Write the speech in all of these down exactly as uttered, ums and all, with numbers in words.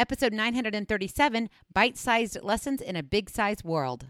episode nine hundred thirty-seven, Bite-Sized Lessons in a Big-Sized World.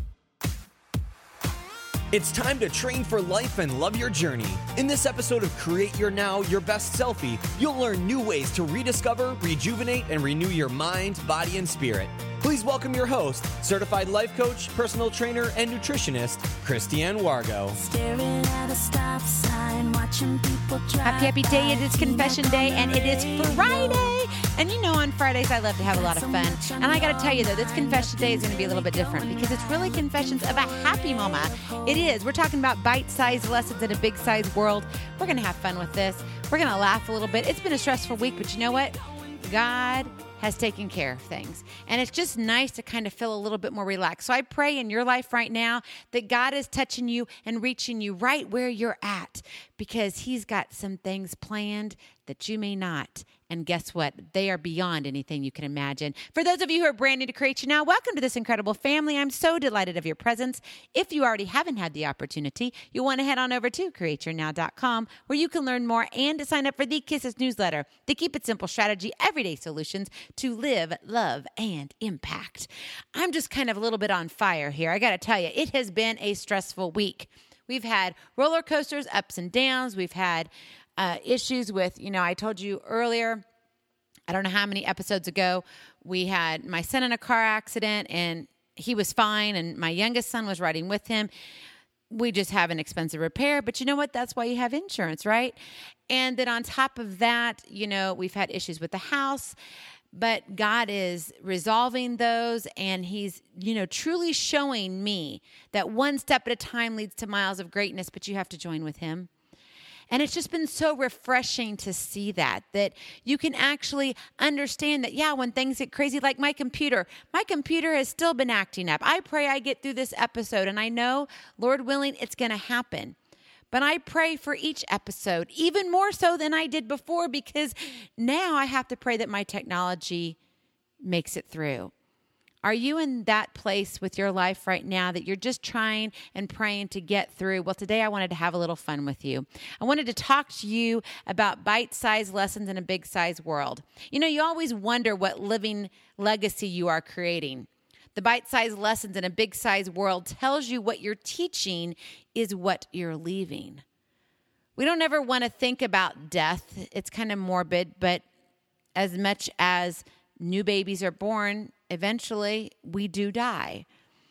It's time to train for life and love your journey. In this episode of Create Your Now, Your Best Selfie, you'll learn new ways to rediscover, rejuvenate, and renew your mind, body, and spirit. Please welcome your host, certified life coach, personal trainer, and nutritionist, Christiane Wargo. Staring at a stop sign, watching people drive. Happy, happy day. It is Confession Day, and it is Friday. And you know, on Fridays, I love to have a lot of fun. And I got to tell you, though, this Confession Day is going to be a little bit different because it's really confessions of a happy mama. It is. We're talking about bite-sized lessons in a big-sized world. We're going to have fun with this. We're going to laugh a little bit. It's been a stressful week, but you know what? God has taken care of things. And it's just nice to kind of feel a little bit more relaxed. So I pray in your life right now that God is touching you and reaching you right where you're at because he's got some things planned that you may not. And guess what? They are beyond anything you can imagine. For those of you who are brand new to Create Your Now, welcome to this incredible family. I'm so delighted of your presence. If you already haven't had the opportunity, you'll want to head on over to create your now dot com where you can learn more and to sign up for the Kisses newsletter, the Keep It Simple strategy, everyday solutions to live, love, and impact. I'm just kind of a little bit on fire here. I got to tell you, it has been a stressful week. We've had roller coasters, ups and downs. We've had Uh, issues with, you know, I told you earlier, I don't know how many episodes ago, we had my son in a car accident and he was fine and my youngest son was riding with him. We just have an expensive repair, but you know what? That's why you have insurance, right? And then on top of that, you know, we've had issues with the house, but God is resolving those and he's, you know, truly showing me that one step at a time leads to miles of greatness, but you have to join with him. And it's just been so refreshing to see that, that you can actually understand that, yeah, when things get crazy, like my computer, my computer has still been acting up. I pray I get through this episode, and I know, Lord willing, it's going to happen. But I pray for each episode, even more so than I did before, because now I have to pray that my technology makes it through. Are you in that place with your life right now that you're just trying and praying to get through? Well, today I wanted to have a little fun with you. I wanted to talk to you about bite-sized lessons in a big-sized world. You know, you always wonder what living legacy you are creating. The bite-sized lessons in a big-sized world tells you what you're teaching is what you're leaving. We don't ever want to think about death. It's kind of morbid, but as much as new babies are born, eventually we do die.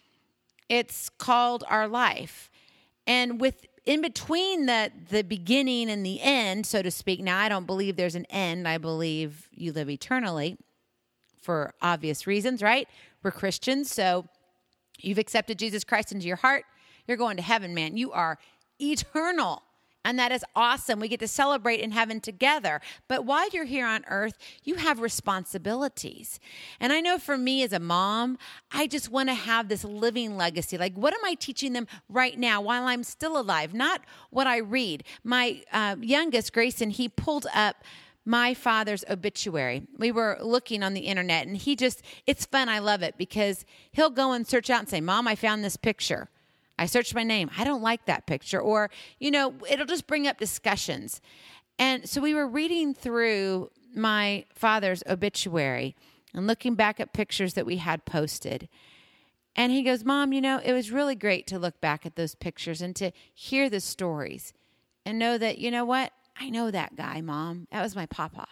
It's called our life. And with in between the, the beginning and the end, so to speak, now I don't believe there's an end. I believe you live eternally for obvious reasons, right? We're Christians, so you've accepted Jesus Christ into your heart. You're going to heaven, man. You are eternal. And that is awesome. We get to celebrate in heaven together. But while you're here on earth, you have responsibilities. And I know for me as a mom, I just want to have this living legacy. Like, what am I teaching them right now while I'm still alive? Not what I read. My uh, youngest, Grayson, he pulled up my father's obituary. We were looking on the internet, and he just, it's fun. I love it because he'll go and search out and say, Mom, I found this picture. I searched my name. I don't like that picture. Or, you know, it'll just bring up discussions. And so we were reading through my father's obituary and looking back at pictures that we had posted. And he goes, Mom, you know, it was really great to look back at those pictures and to hear the stories and know that, you know what? I know that guy, Mom. That was my papa.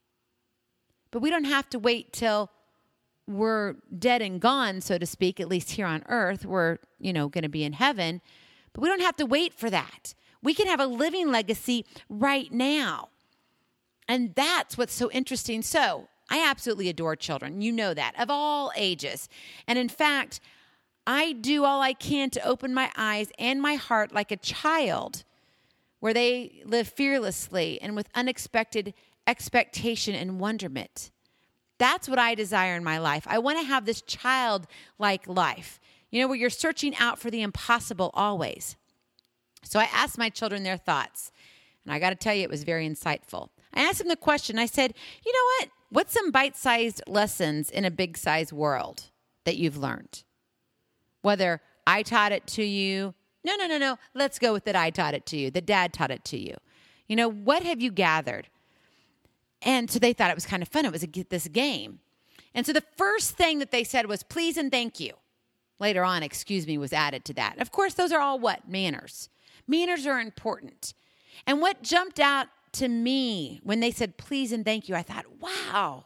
But we don't have to wait till we're dead and gone, so to speak, at least here on earth. We're, you know, going to be in heaven. But we don't have to wait for that. We can have a living legacy right now. And that's what's so interesting. So I absolutely adore children. You know that, of all ages. And in fact, I do all I can to open my eyes and my heart like a child, where they live fearlessly and with unexpected expectation and wonderment. That's what I desire in my life. I want to have this childlike life, you know, where you're searching out for the impossible always. So I asked my children their thoughts, and I got to tell you, it was very insightful. I asked them the question. I said, you know what? What's some bite-sized lessons in a big-sized world that you've learned? Whether I taught it to you. No, no, no, no. Let's go with that I taught it to you, that Dad taught it to you. You know, what have you gathered? And so they thought it was kind of fun. It was a, this game. And so the first thing that they said was please and thank you. Later on, excuse me, was added to that. Of course, those are all what? Manners. Manners are important. And what jumped out to me when they said please and thank you, I thought, wow,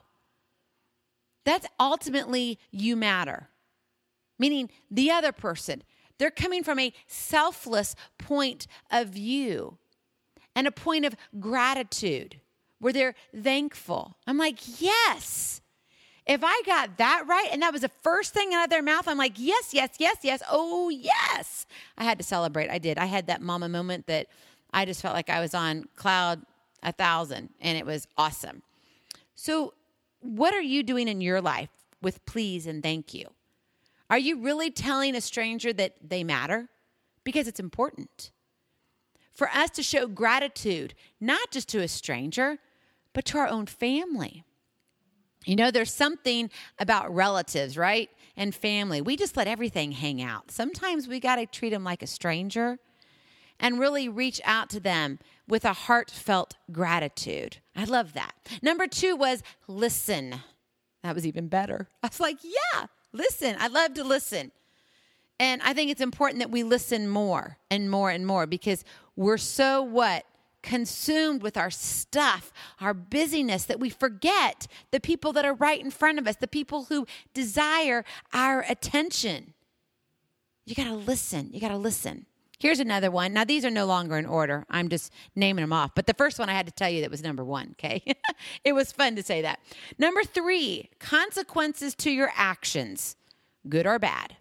that's ultimately you matter. Meaning the other person. They're coming from a selfless point of view and a point of gratitude where they're thankful. I'm like, yes. If I got that right, and that was the first thing out of their mouth, I'm like, yes, yes, yes, yes. Oh, yes. I had to celebrate. I did. I had that mama moment that I just felt like I was on cloud a thousand, and it was awesome. So what are you doing in your life with please and thank you? Are you really telling a stranger that they matter? Because it's important. For us to show gratitude, not just to a stranger, but to our own family. You know, there's something about relatives, right? And family. We just let everything hang out. Sometimes we got to treat them like a stranger and really reach out to them with a heartfelt gratitude. I love that. Number two was listen. That was even better. I was like, yeah, listen. I love to listen. And I think it's important that we listen more and more and more because we're so what? Consumed with our stuff, our busyness, that we forget the people that are right in front of us, the people who desire our attention. You got to listen. You got to listen. Here's another one. Now, these are no longer in order. I'm just naming them off. But the first one I had to tell you that was number one, okay? It was fun to say that. Number three, consequences to your actions, good or bad.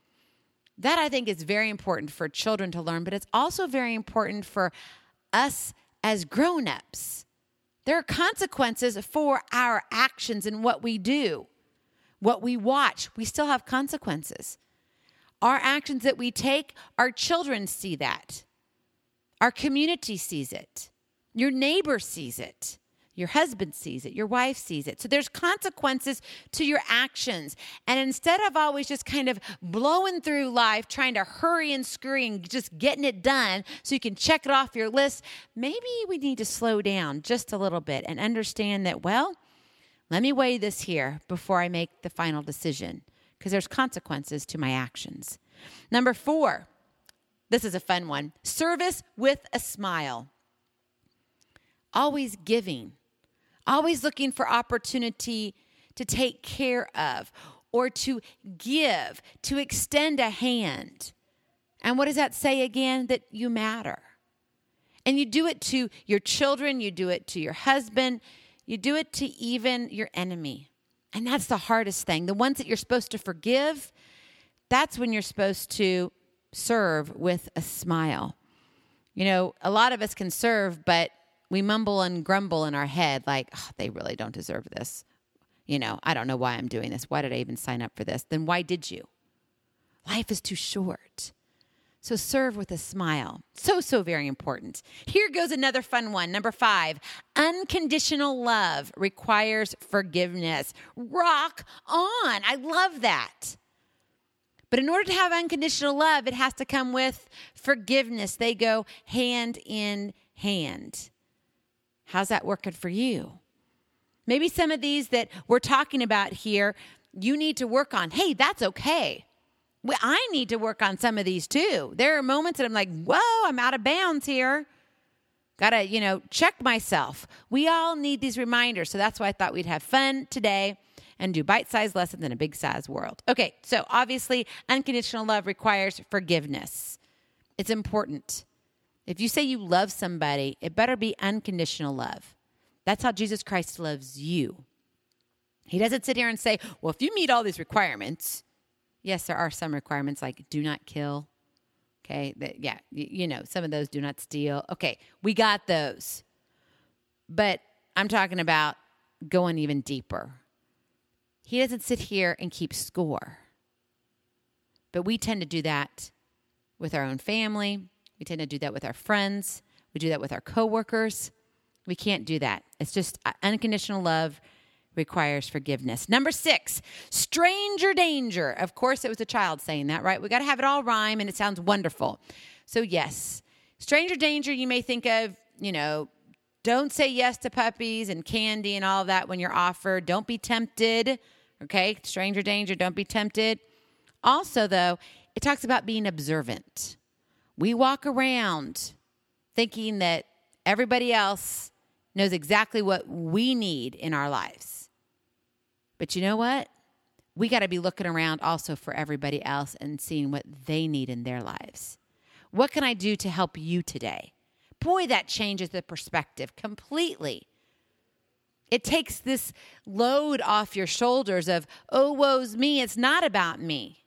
That I think is very important for children to learn, but it's also very important for us as grown-ups. There are consequences for our actions and what we do, what we watch. We still have consequences. Our actions that we take, our children see that. Our community sees it. Your neighbor sees it. Your husband sees it. Your wife sees it. So there's consequences to your actions. And instead of always just kind of blowing through life, trying to hurry and scurry and just getting it done so you can check it off your list, maybe we need to slow down just a little bit and understand that, well, let me weigh this here before I make the final decision because there's consequences to my actions. Number four, this is a fun one. Service with a smile. Always giving. Always looking for opportunity to take care of or to give, to extend a hand. And what does that say again? That you matter. And you do it to your children, you do it to your husband, you do it to even your enemy. And that's the hardest thing. The ones that you're supposed to forgive, that's when you're supposed to serve with a smile. You know, a lot of us can serve, but we mumble and grumble in our head like, oh, they really don't deserve this. You know, I don't know why I'm doing this. Why did I even sign up for this? Then why did you? Life is too short. So serve with a smile. So, so very important. Here goes another fun one. Number five, unconditional love requires forgiveness. Rock on. I love that. But in order to have unconditional love, it has to come with forgiveness. They go hand in hand. How's that working for you? Maybe some of these that we're talking about here, you need to work on. Hey, that's okay. Well, I need to work on some of these too. There are moments that I'm like, whoa, I'm out of bounds here. Got to, you know, check myself. We all need these reminders. So that's why I thought we'd have fun today and do bite-sized lessons in a big-sized world. Okay, so obviously unconditional love requires forgiveness. It's important. If you say you love somebody, it better be unconditional love. That's how Jesus Christ loves you. He doesn't sit here and say, well, if you meet all these requirements, yes, there are some requirements like do not kill. Okay, that, yeah, you, you know, some of those do not steal. Okay, we got those. But I'm talking about going even deeper. He doesn't sit here and keep score. But we tend to do that with our own family. We tend to do that with our friends. We do that with our coworkers. We can't do that. It's just unconditional love requires forgiveness. Number six, stranger danger. Of course, it was a child saying that, right? We got to have it all rhyme, and it sounds wonderful. So yes, stranger danger, you may think of, you know, don't say yes to puppies and candy and all of that when you're offered. Don't be tempted. We're Okay? Stranger danger, don't be tempted. Also, though, it talks about being observant. We walk around thinking that everybody else knows exactly what we need in our lives. But you know what? We got to be looking around also for everybody else and seeing what they need in their lives. What can I do to help you today? Boy, that changes the perspective completely. It takes this load off your shoulders of, oh, woe's me. It's not about me.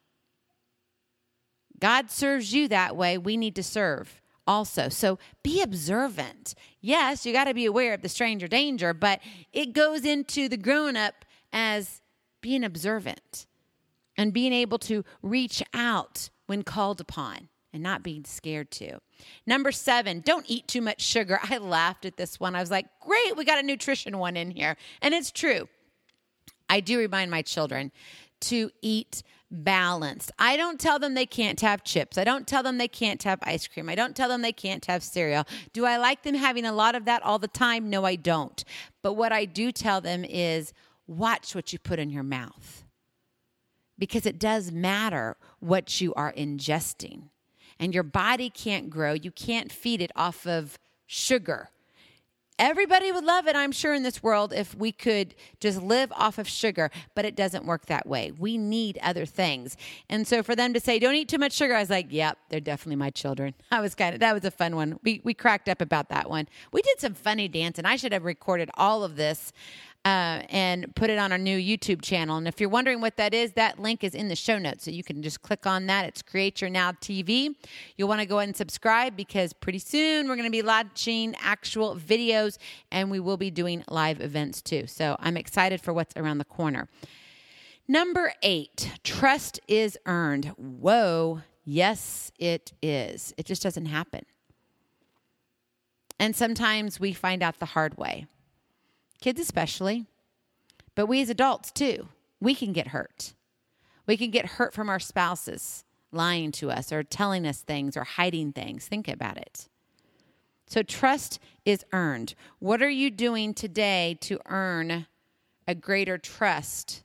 God serves you that way. We need to serve also. So be observant. Yes, you got to be aware of the stranger danger, but it goes into the grown-up as being observant and being able to reach out when called upon and not being scared to. Number seven, don't eat too much sugar. I laughed at this one. I was like, great, we got a nutrition one in here. And it's true. I do remind my children to eat balanced. I don't tell them they can't have chips. I don't tell them they can't have ice cream. I don't tell them they can't have cereal. Do I like them having a lot of that all the time? No, I don't. But what I do tell them is watch what you put in your mouth, because it does matter what you are ingesting. And your body can't grow. You can't feed it off of sugar. Everybody would love it, I'm sure, in this world if we could just live off of sugar, but it doesn't work that way. We need other things. And so for them to say, don't eat too much sugar, I was like, yep, they're definitely my children. I was kind of, that was a fun one. We we cracked up about that one. We did some funny dancing. I should have recorded all of this uh, and put it on our new YouTube channel. And if you're wondering what that is, that link is in the show notes. So you can just click on that. It's Create Your Now T V. You'll want to go ahead and subscribe, because pretty soon we're going to be launching actual videos, and we will be doing live events too. So I'm excited for what's around the corner. Number eight, trust is earned. Whoa. Yes, it is. It just doesn't happen. And sometimes we find out the hard way. Kids especially, but we as adults too, we can get hurt. We can get hurt from our spouses lying to us or telling us things or hiding things. Think about it. So trust is earned. What are you doing today to earn a greater trust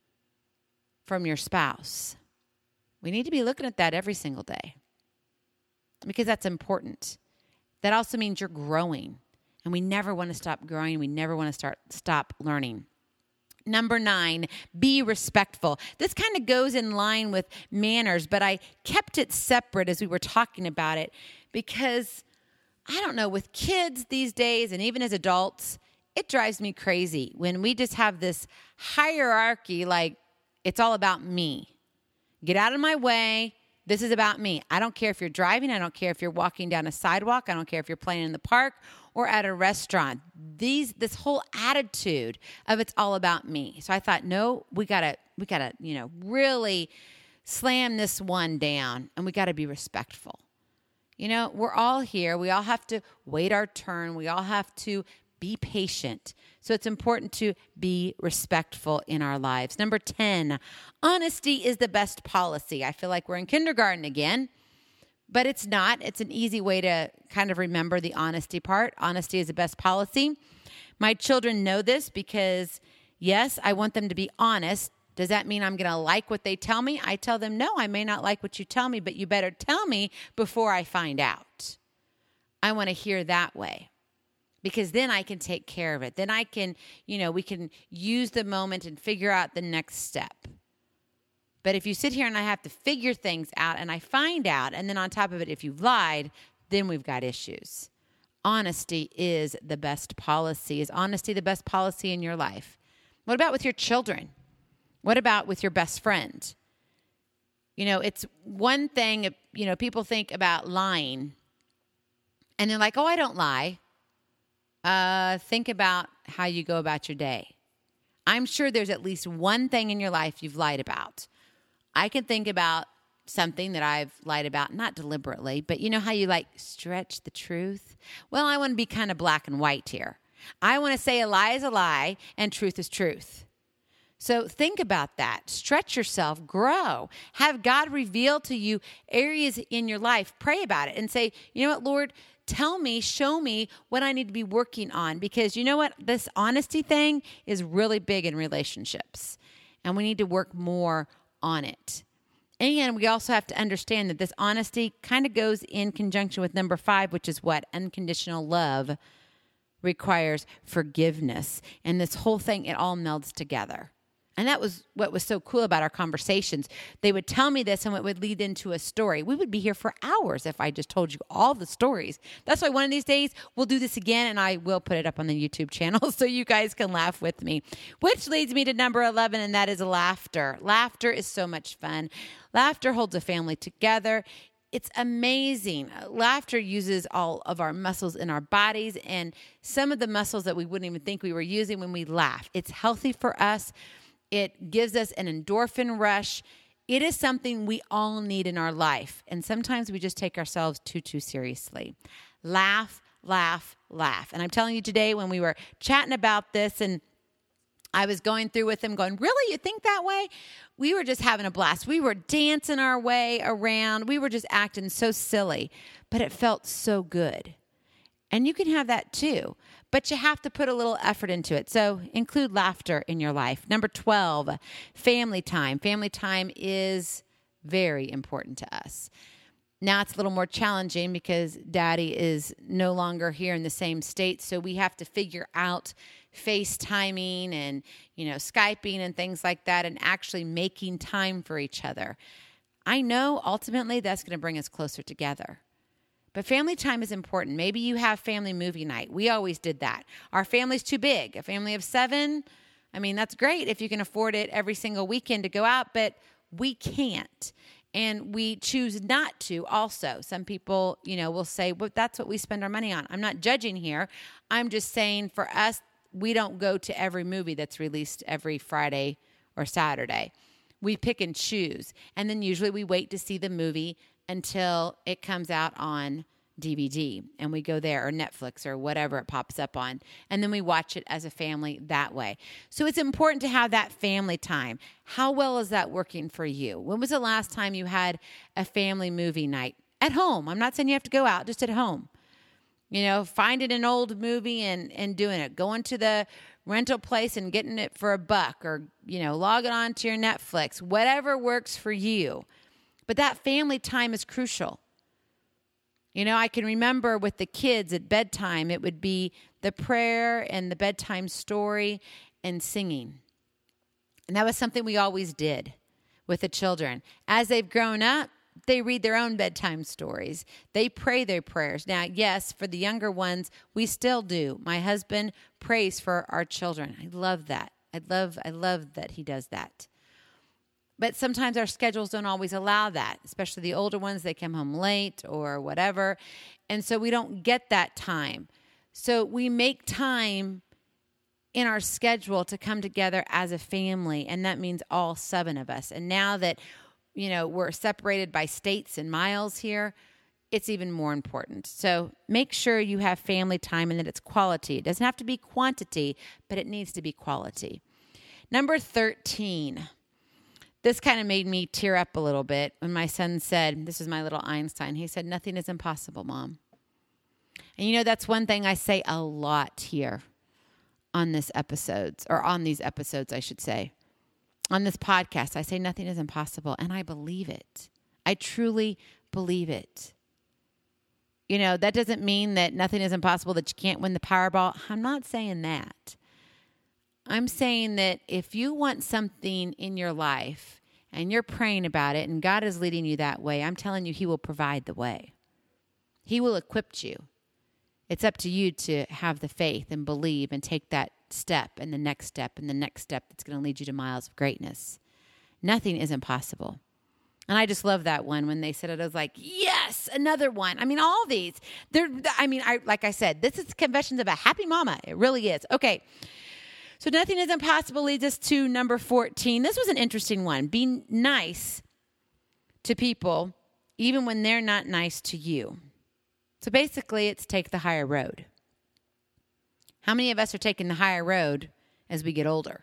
from your spouse? We need to be looking at that every single day, because that's important. That also means you're growing. And we never want to stop growing. We never want to start stop learning. Number nine, be respectful. This kind of goes in line with manners, but I kept it separate as we were talking about it, because I don't know, with kids these days and even as adults, it drives me crazy when we just have this hierarchy, like it's all about me. Get out of my way. This is about me. I don't care if you're driving. I don't care if you're walking down a sidewalk. I don't care if you're playing in the park or at a restaurant. These, this whole attitude of it's all about me. So I thought, no, we gotta, we gotta, you know, really slam this one down, and we gotta be respectful. You know, we're all here. We all have to wait our turn. We all have to be patient. So it's important to be respectful in our lives. Number ten, honesty is the best policy. I feel like we're in kindergarten again, but it's not. It's an easy way to kind of remember the honesty part. Honesty is the best policy. My children know this because, yes, I want them to be honest. Does that mean I'm going to like what they tell me? I tell them, no, I may not like what you tell me, but you better tell me before I find out. I want to hear that way, because then I can take care of it. Then I can, you know, we can use the moment and figure out the next step. But if you sit here and I have to figure things out and I find out, and then on top of it, if you've lied, then we've got issues. Honesty is the best policy. Is honesty the best policy in your life? What about with your children? What about with your best friend? You know, it's one thing, you know, people think about lying and they're like, oh, I don't lie. Uh, think about how you go about your day. I'm sure there's at least one thing in your life you've lied about. I can think about something that I've lied about, not deliberately, but you know how you like stretch the truth? Well, I want to be kind of black and white here. I want to say a lie is a lie and truth is truth. So think about that. Stretch yourself, grow. Have God reveal to you areas in your life. Pray about it and say, you know what, Lord, tell me, show me what I need to be working on. Because you know what? This honesty thing is really big in relationships. and we need to work more on it. And we also have to understand that this honesty kind of goes in conjunction with number five, which is what? Unconditional love requires forgiveness. And this whole thing, it all melds together. And that was what was so cool about our conversations. They would tell me this and it would lead into a story. We would be here for hours if I just told you all the stories. That's why one of these days we'll do this again and I will put it up on the YouTube channel so you guys can laugh with me. Which leads me to number eleven, and that is laughter. Laughter is so much fun. Laughter holds a family together. It's amazing. Laughter uses all of our muscles in our bodies and some of the muscles that we wouldn't even think we were using when we laugh. It's healthy for us. It gives us an endorphin rush. It is something we all need in our life. And sometimes we just take ourselves too, too seriously. Laugh, laugh, laugh. And I'm telling you today, when we were chatting about this and I was going through with him going, really, you think that way? We were just having a blast. We were dancing our way around. We were just acting so silly, but it felt so good. And you can have that too, but you have to put a little effort into it. So include laughter in your life. Number twelve, family time. Family time is very important to us. Now it's a little more challenging because Daddy is no longer here in the same state. So we have to figure out FaceTiming and, you know, Skyping and things like that and actually making time for each other. I know ultimately that's going to bring us closer together. But family time is important. Maybe you have family movie night. We always did that. Our family's too big. A family of seven, I mean, that's great if you can afford it every single weekend to go out, but we can't. And we choose not to also. Some people, you know, will say, well, that's what we spend our money on. I'm not judging here. I'm just saying for us, we don't go to every movie that's released every Friday or Saturday. We pick and choose. And then usually we wait to see the movie until it comes out on D V D and we go there, or Netflix or whatever it pops up on. And then we watch it as a family that way. So it's important to have that family time. How well is that working for you? When was the last time you had a family movie night at home? I'm not saying you have to go out, just at home. You know, finding an old movie and, and doing it. Going to the rental place and getting it for a buck, or, you know, logging on to your Netflix, whatever works for you. But that family time is crucial. You know, I can remember with the kids at bedtime, it would be the prayer and the bedtime story and singing. And that was something we always did with the children. As they've grown up, they read their own bedtime stories. They pray their prayers. Now, yes, for the younger ones, we still do. My husband prays for our children. I love that. I love, I love that he does that. But sometimes our schedules don't always allow that, especially the older ones. They come home late or whatever. And so we don't get that time. So we make time in our schedule to come together as a family. And that means all seven of us. And now that, you know, we're separated by states and miles here, it's even more important. So make sure you have family time and that it's quality. It doesn't have to be quantity, but it needs to be quality. Number thirteen. This kind of made me tear up a little bit when my son said, this is my little Einstein, he said, nothing is impossible, Mom. And you know, that's one thing I say a lot here on this episodes, or on these episodes, I should say. On this podcast, I say nothing is impossible, and I believe it. I truly believe it. You know, that doesn't mean that nothing is impossible, that you can't win the Powerball. I'm not saying that. I'm saying that if you want something in your life and you're praying about it and God is leading you that way, I'm telling you, He will provide the way. He will equip you. It's up to you to have the faith and believe and take that step and the next step and the next step that's going to lead you to miles of greatness. Nothing is impossible. And I just love that one. When they said it, I was like, yes, another one. I mean, all these. They're, I mean, I like I said, this is Confessions of a Happy Mama. It really is. Okay. So nothing is impossible leads us to number fourteen. This was an interesting one. Be nice to people even when they're not nice to you. So basically, it's take the higher road. How many of us are taking the higher road as we get older?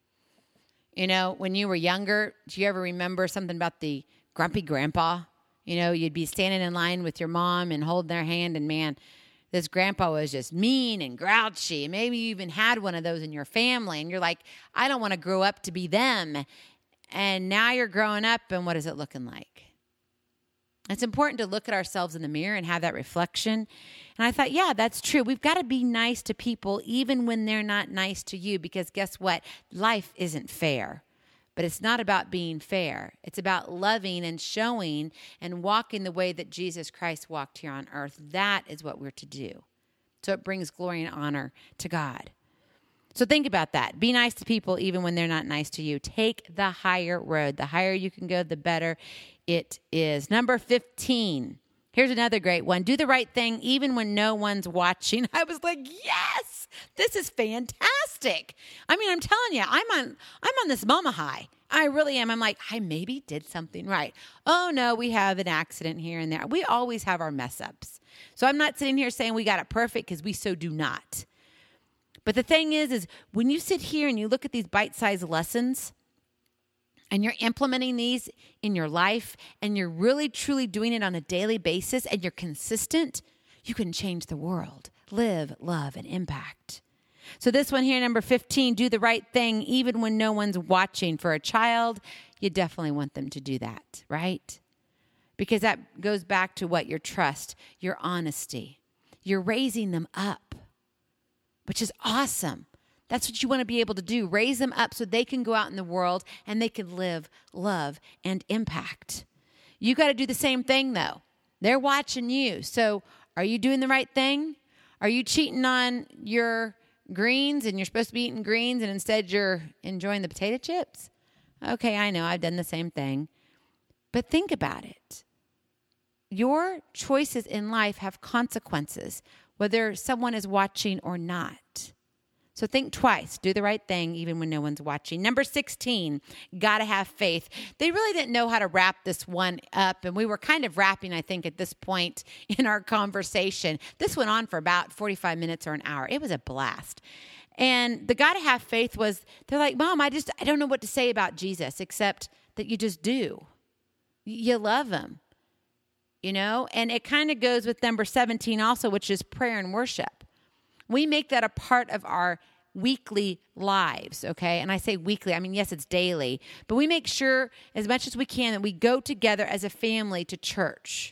You know, when you were younger, do you ever remember something about the grumpy grandpa? You know, you'd be standing in line with your mom and holding their hand, and man, this grandpa was just mean and grouchy. Maybe you even had one of those in your family, and you're like, I don't want to grow up to be them. And now you're growing up, and what is it looking like? It's important to look at ourselves in the mirror and have that reflection. And I thought, yeah, that's true. We've got to be nice to people even when they're not nice to you, because guess what? Life isn't fair. But it's not about being fair. It's about loving and showing and walking the way that Jesus Christ walked here on earth. That is what we're to do. So it brings glory and honor to God. So think about that. Be nice to people even when they're not nice to you. Take the higher road. The higher you can go, the better it is. Number fifteen. Here's another great one. Do the right thing even when no one's watching. I was like, yes, this is fantastic. I mean, I'm telling you, I'm on I'm on this mama high. I really am. I'm like, I maybe did something right. Oh, no, we have an accident here and there. We always have our mess ups. So I'm not sitting here saying we got it perfect, because we so do not. But the thing is, is when you sit here and you look at these bite-sized lessons and you're implementing these in your life and you're really, truly doing it on a daily basis and you're consistent, you can change the world. Live, love, and impact. So this one here, number fifteen, do the right thing even when no one's watching. For a child, you definitely want them to do that, right? Because that goes back to what? Your trust, your honesty. You're raising them up, which is awesome. That's what you want to be able to do. Raise them up so they can go out in the world and they can live, love, and impact. You got to do the same thing, though. They're watching you. So are you doing the right thing? Are you cheating on your greens and you're supposed to be eating greens and instead you're enjoying the potato chips? Okay, I know. I've done the same thing. But think about it. Your choices in life have consequences, whether someone is watching or not. So think twice. Do the right thing even when no one's watching. Number sixteen, gotta have faith. They really didn't know how to wrap this one up, and we were kind of wrapping, I think, at this point in our conversation. This went on for about forty-five minutes or an hour. It was a blast. And the gotta have faith was, they're like, Mom, I just, I don't know what to say about Jesus except that you just do. You love him, you know? And it kind of goes with number seventeen also, which is prayer and worship. We make that a part of our weekly lives, okay? And I say weekly, I mean, yes, it's daily. But we make sure as much as we can that we go together as a family to church.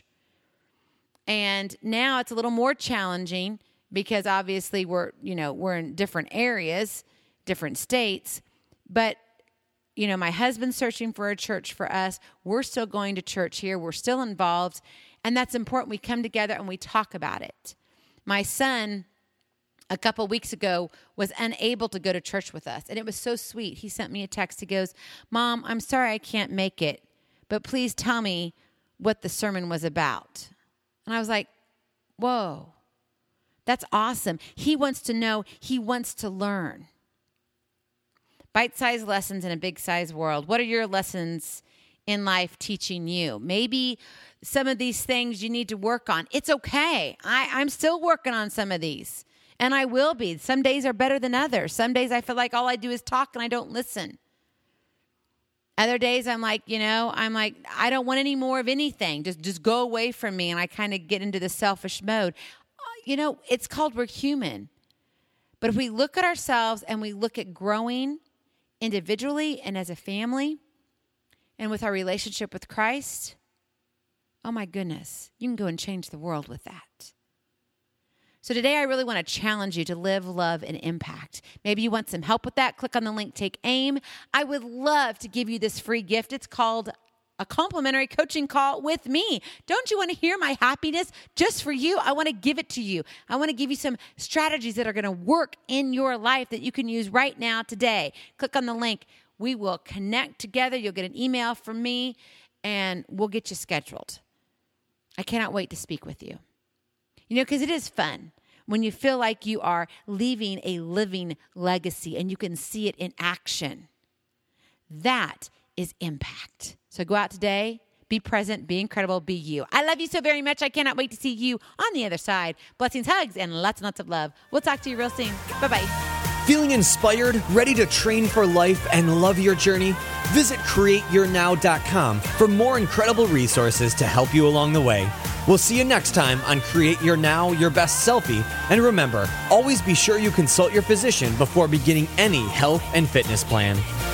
And now it's a little more challenging because obviously we're, you know, we're in different areas, different states. But, you know, my husband's searching for a church for us. We're still going to church here. We're still involved. And that's important. We come together and we talk about it. My son, a couple weeks ago, was unable to go to church with us. And it was so sweet. He sent me a text. He goes, Mom, I'm sorry I can't make it, but please tell me what the sermon was about. And I was like, whoa, that's awesome. He wants to know. He wants to learn. Bite-sized lessons in a big-sized world. What are your lessons in life teaching you? Maybe some of these things you need to work on. It's okay. I, I'm still working on some of these. And I will be. Some days are better than others. Some days I feel like all I do is talk and I don't listen. Other days I'm like, you know, I'm like, I don't want any more of anything. Just, just go away from me. And I kind of get into the selfish mode. You know, it's called we're human. But if we look at ourselves and we look at growing individually and as a family and with our relationship with Christ, oh my goodness, you can go and change the world with that. So today I really want to challenge you to live, love, and impact. Maybe you want some help with that. Click on the link, take aim. I would love to give you this free gift. It's called a complimentary coaching call with me. Don't you want to hear my happiness just for you? I want to give it to you. I want to give you some strategies that are going to work in your life that you can use right now today. Click on the link. We will connect together. You'll get an email from me, and we'll get you scheduled. I cannot wait to speak with you. You know, because it is fun when you feel like you are leaving a living legacy and you can see it in action. That is impact. So go out today, be present, be incredible, be you. I love you so very much. I cannot wait to see you on the other side. Blessings, hugs, and lots and lots of love. We'll talk to you real soon. Bye-bye. Feeling inspired, ready to train for life and love your journey? Visit create your now dot com for more incredible resources to help you along the way. We'll see you next time on Create Your Now, Your Best Selfie. And remember, always be sure you consult your physician before beginning any health and fitness plan.